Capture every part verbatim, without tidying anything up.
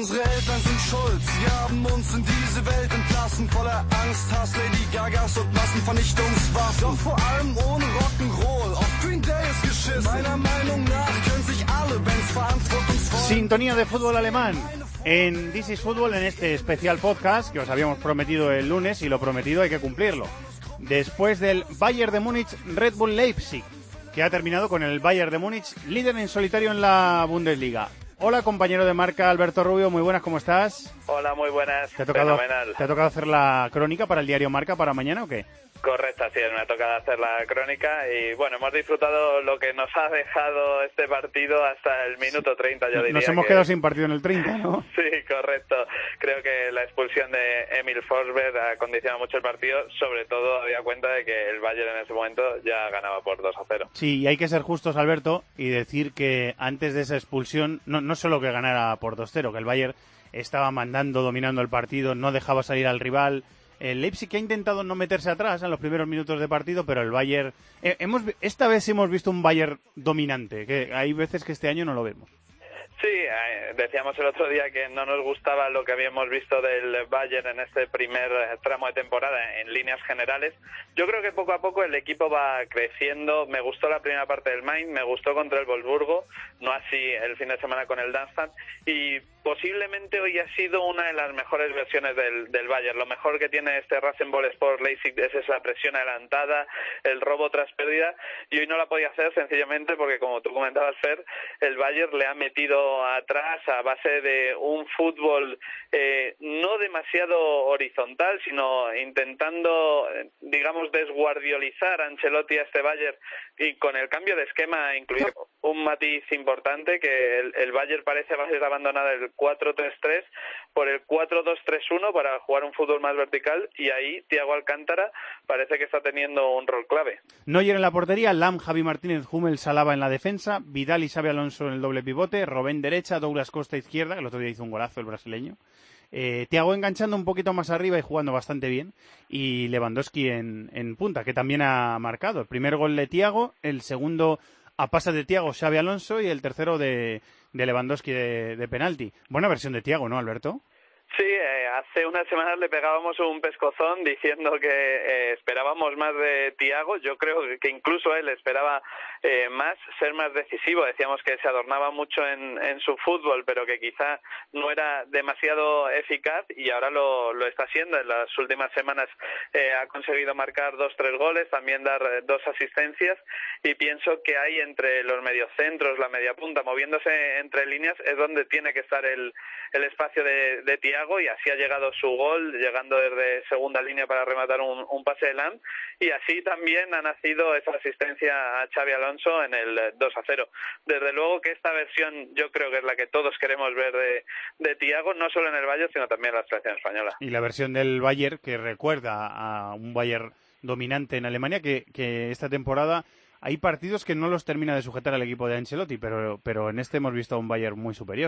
Unsere Eltern sind schuld, sie haben uns in diese Welt entlassen, voller Angst, Hass, Lady Gagas und Massenvernichtungswaffen. Doch vor allem ohne Rock'n'Roll, auf Green Day ist geschissen. Meiner Meinung nach können sich alle Bands verantwortungsvoll... Sintonía de fútbol alemán en This is Football, en este especial podcast que os habíamos prometido el lunes, y lo prometido hay que cumplirlo. Después del Bayern de Múnich, Red Bull Leipzig, que ha terminado con el Bayern de Múnich líder en solitario en la Bundesliga. Hola, compañero de marca, Alberto Rubio, muy buenas, ¿cómo estás? Hola, muy buenas, ¿Te ha tocado, fenomenal. ¿Te ha tocado hacer la crónica para el diario Marca para mañana o qué? Correcto, así es, me ha tocado hacer la crónica y bueno, hemos disfrutado lo que nos ha dejado este partido hasta el minuto treinta, yo diría. Nos hemos que... quedado sin partido en el treinta, ¿no? Sí, correcto. Creo que la expulsión de Emil Forsberg ha condicionado mucho el partido, sobre todo había cuenta de que el Bayern en ese momento ya ganaba por dos a cero. Sí, y hay que ser justos, Alberto, y decir que antes de esa expulsión, no, no solo que ganara por dos cero, que el Bayern estaba mandando, dominando el partido, no dejaba salir al rival. El Leipzig que ha intentado no meterse atrás en los primeros minutos de partido, pero el Bayern... Eh, hemos Esta vez hemos visto un Bayern dominante, que hay veces que este año no lo vemos. Sí, eh, decíamos el otro día que no nos gustaba lo que habíamos visto del Bayern en este primer tramo de temporada en líneas generales. Yo creo que poco a poco el equipo va creciendo. Me gustó la primera parte del Mainz, me gustó contra el Wolfsburgo, no así el fin de semana con el Darmstadt, y posiblemente hoy ha sido una de las mejores versiones del, del Bayern. Lo mejor que tiene este Rasenball Sport Leipzig es esa presión adelantada, el robo tras pérdida, y hoy no la podía hacer sencillamente porque, como tú comentabas, Fer, el Bayern le ha metido atrás a base de un fútbol eh, no demasiado horizontal, sino intentando, digamos, desguardiolizar a Ancelotti a este Bayern, y con el cambio de esquema incluido un matiz importante, que el, el Bayern parece va a ser abandonar el cuatro tres tres por el cuatro dos tres uno para jugar un fútbol más vertical, y ahí Thiago Alcántara parece que está teniendo un rol clave. Neuer en la portería, Lam, Javi Martínez, Hummels, Alaba en la defensa, Vidal y Xabi Alonso en el doble pivote, Robben derecha, Douglas Costa izquierda, que el otro día hizo un golazo el brasileño, eh, Thiago enganchando un poquito más arriba y jugando bastante bien, y Lewandowski en, en punta, que también ha marcado. El primer gol de Thiago, el segundo a pase de Thiago, Xabi Alonso, y el tercero de, de Lewandowski de, de penalti. Buena versión de Thiago, ¿no, Alberto? Sí, eh, hace unas semanas le pegábamos un pescozón diciendo que eh, esperábamos más de Thiago. Yo creo que incluso él esperaba eh, más, ser más decisivo. Decíamos que se adornaba mucho en, en su fútbol, pero que quizá no era demasiado eficaz, y ahora lo, lo está haciendo. En las últimas semanas eh, ha conseguido marcar dos, tres goles, también dar eh, dos asistencias, y pienso que hay entre los mediocentros, la media punta, moviéndose entre líneas, es donde tiene que estar el, el espacio de, de Thiago, y así ha llegado su gol, llegando desde segunda línea para rematar un, un pase de Lam, y así también ha nacido esa asistencia a Xabi Alonso en el dos a cero. Desde luego que esta versión yo creo que es la que todos queremos ver de, de Thiago, no solo en el Bayern, sino también en la selección española. Y la versión del Bayern, que recuerda a un Bayern dominante en Alemania, que, que esta temporada hay partidos que no los termina de sujetar el equipo de Ancelotti, pero, pero en este hemos visto a un Bayern muy superior.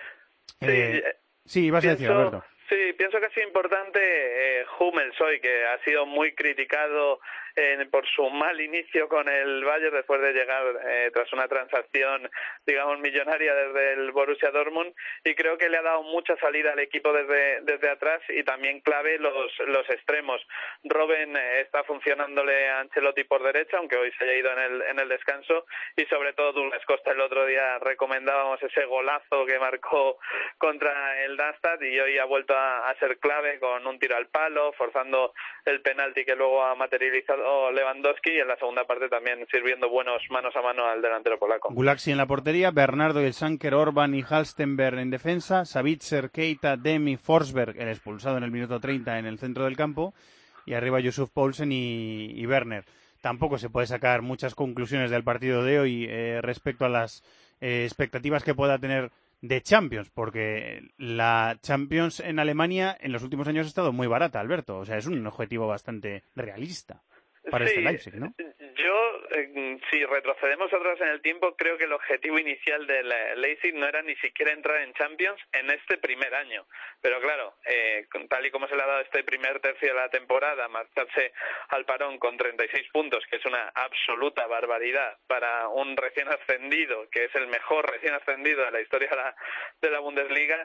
Sí, eh, Sí, vas a decir, Alberto. Sí, pienso que ha sido importante eh, Hummels hoy, que ha sido muy criticado eh, por su mal inicio con el Bayern después de llegar eh, tras una transacción, digamos, millonaria desde el Borussia Dortmund, y creo que le ha dado mucha salida al equipo desde desde atrás, y también clave los los extremos. Robben eh, está funcionándole a Ancelotti por derecha, aunque hoy se haya ido en el en el descanso, y sobre todo Douglas Costa. El otro día recomendábamos ese golazo que marcó contra el Darmstadt, y hoy ha vuelto a, a ser clave con un tiro al palo, forzando el penalti que luego ha materializado Lewandowski, y en la segunda parte también sirviendo buenos manos a mano al delantero polaco. Gulaxi en la portería, Bernardo, El Sanker, Orban y Halstenberg en defensa, Savitzer, Keita, Demi, Forsberg, el expulsado en el minuto treinta en el centro del campo, y arriba Yusuf Poulsen y, y Werner. Tampoco se puede sacar muchas conclusiones del partido de hoy eh, respecto a las eh, expectativas que pueda tener de Champions, porque la Champions en Alemania en los últimos años ha estado muy barata, Alberto. O sea, es un objetivo bastante realista para sí, este Leipzig, ¿no? Yo, eh, si retrocedemos atrás en el tiempo, creo que el objetivo inicial del Leipzig no era ni siquiera entrar en Champions en este primer año. Pero claro, eh, tal y como se le ha dado este primer tercio de la temporada, marcharse al parón con treinta y seis puntos, que es una absoluta barbaridad para un recién ascendido, que es el mejor recién ascendido de la historia de la, de la Bundesliga,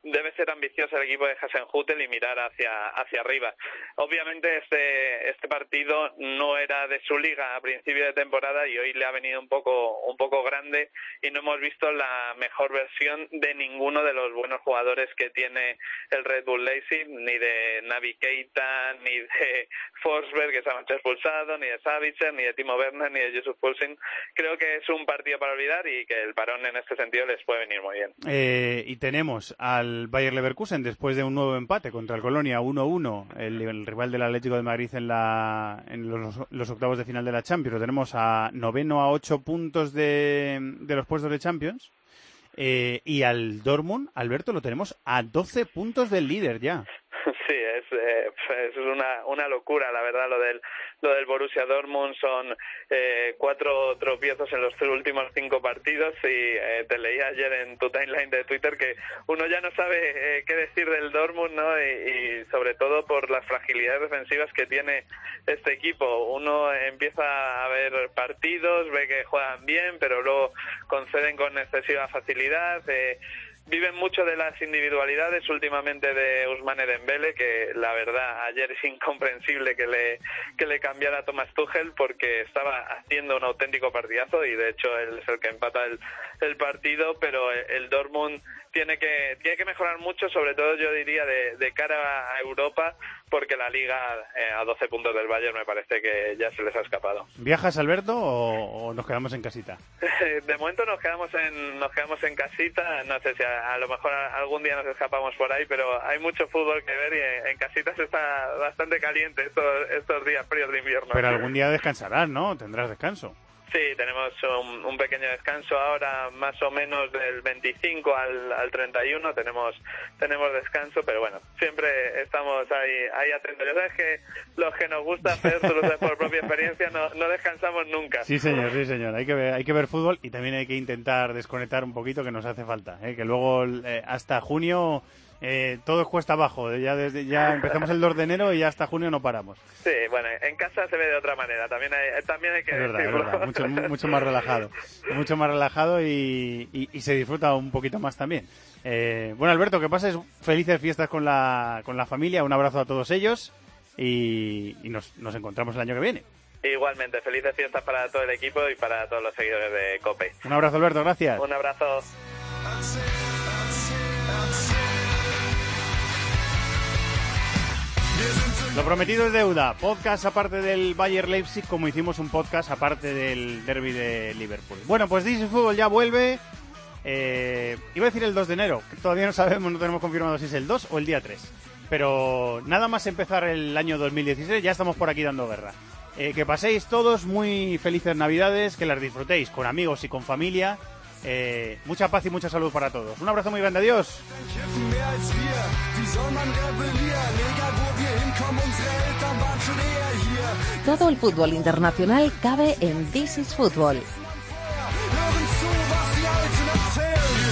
debe ser ambicioso el equipo de Hasenhüttl y mirar hacia hacia arriba. Obviamente este este partido no era de su liga a principio de temporada y hoy le ha venido un poco un poco grande y no hemos visto la mejor versión de ninguno de los buenos jugadores que tiene el Red Bull Leipzig, ni de Naby Keita, ni de Forsberg, que se ha expulsado, ni de Sabitzer, ni de Timo Werner, ni de Yusuf Poulsen. Creo que es un partido para olvidar y que el parón en este sentido les puede venir muy bien. Eh, y tenemos al Bayer Leverkusen después de un nuevo empate contra el Colonia uno uno, el, el rival del Atlético de Madrid en la en los, los octavos de final de la Champions. Lo tenemos a noveno a ocho puntos de, de los puestos de Champions. Eh, y al Dortmund, Alberto, lo tenemos a doce puntos del líder ya. Sí, es, eh, es una, una locura, la verdad, lo del lo del Borussia Dortmund. Son eh, cuatro tropiezos en los últimos cinco partidos y eh, te leí ayer en tu timeline de Twitter que uno ya no sabe eh, qué decir del Dortmund, ¿no? Y, y sobre todo por las fragilidades defensivas que tiene este equipo. Uno empieza a ver partidos, ve que juegan bien, pero luego conceden con excesiva facilidad. Eh, Viven mucho de las individualidades últimamente de Ousmane Dembélé, que la verdad ayer es incomprensible que le que le cambiara a Thomas Tuchel porque estaba haciendo un auténtico partidazo y de hecho él es el que empata el, el partido, pero el Dortmund tiene que tiene que mejorar mucho, sobre todo yo diría de, de cara a Europa, porque la Liga eh, a doce puntos del Bayern me parece que ya se les ha escapado. ¿Viajas, Alberto, o, o nos quedamos en casita? De momento nos quedamos en nos quedamos en casita, no sé si a, a lo mejor algún día nos escapamos por ahí, pero hay mucho fútbol que ver y en, en casitas está bastante caliente estos, estos días fríos de invierno. Pero algún día descansarás, ¿no? Tendrás descanso. Sí, tenemos un, un pequeño descanso ahora, más o menos del veinticinco al, al treinta y uno tenemos tenemos descanso, pero bueno, siempre estamos ahí ahí atentos. Ya sabes que los que nos gusta hacer, tú lo sabes por propia experiencia, no, no descansamos nunca. Sí, señor, sí, señor. Hay que ver, hay que ver fútbol y también hay que intentar desconectar un poquito, que nos hace falta, ¿eh? Que luego eh, hasta junio... Eh, todo es cuesta abajo, ya desde ya empezamos el dos de enero y ya hasta junio no paramos. Sí, bueno, en casa se ve de otra manera, también hay, también hay que es verdad, decirlo. Es verdad. Mucho, mucho más relajado, mucho más relajado y, y, y se disfruta un poquito más también. Eh, bueno, Alberto, que pases felices fiestas con la, con la familia, un abrazo a todos ellos y, y nos, nos encontramos el año que viene. Igualmente, felices fiestas para todo el equipo y para todos los seguidores de COPE. Un abrazo, Alberto, gracias. Un abrazo. Lo prometido es deuda. Podcast aparte del Bayer Leipzig, como hicimos un podcast aparte del derbi de Liverpool. Bueno, pues This is Football ya vuelve. Eh, iba a decir el dos de enero, que todavía no sabemos, no tenemos confirmado si es el dos o el día tres. Pero nada más empezar el año dos mil dieciséis, ya estamos por aquí dando guerra. Eh, que paséis todos muy felices Navidades, que las disfrutéis con amigos y con familia. Eh, mucha paz y mucha salud para todos. Un abrazo muy grande, adiós. Todo el fútbol internacional cabe en This is Football.